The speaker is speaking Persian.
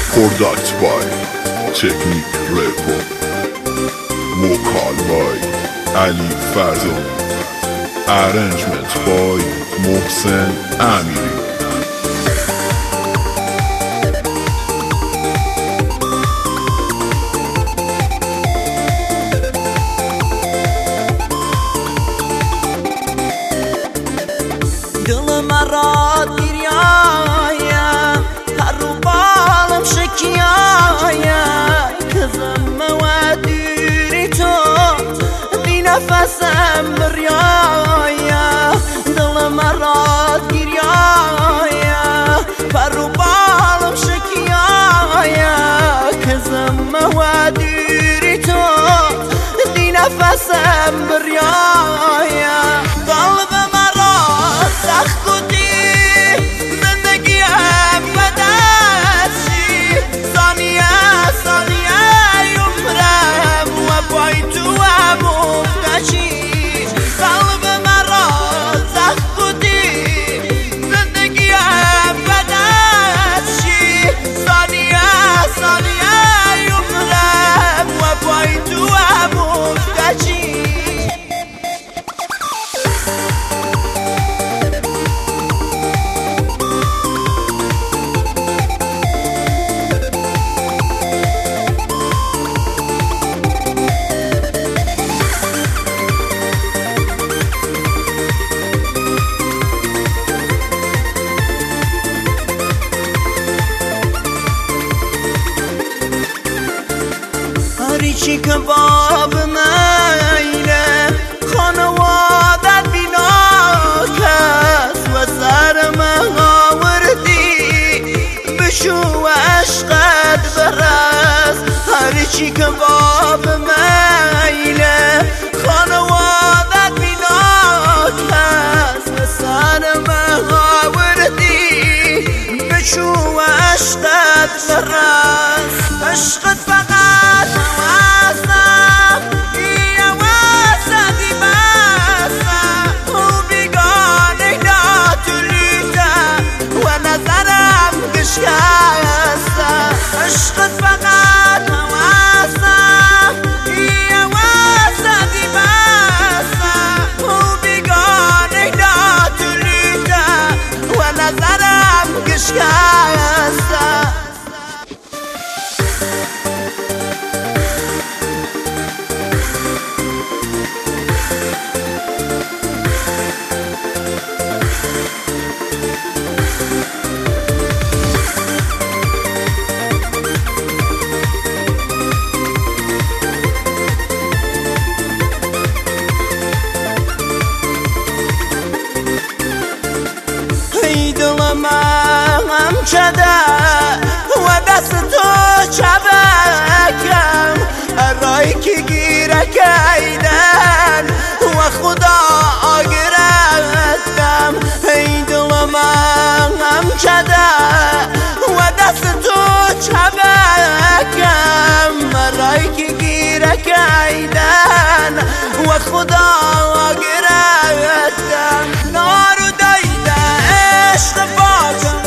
Product by Technique Record. Vocal by Ali Fazeli. Arrangement by Mohsen Amiri. دل مرا دیریایه هر رو بالم شکیایه کزم و دیری تو دی نفسم بریایه دل مرا دیریایه هر رو بالم شکیایه کزم و دیری تو دی نفسم بریایه قلبم چی کباب میله خانوادت بینا کس و سر مهاوردی بشو عشقت برس هر چی کباب میله خانوادت بینا کس و سر مهاوردی بشو عشقت برس عشقت فقط عشقت فقط هواسم یه واسدی بسم و بیگانه ناتولیده و نظرم گشکسته دلم شده و دست تو چبکم رای که گیره کیدن و خدا آگرتم ای دلم شده و دست تو چبکم رای که گیره کیدن و خدا آگرتم نارو دایده عشق باکم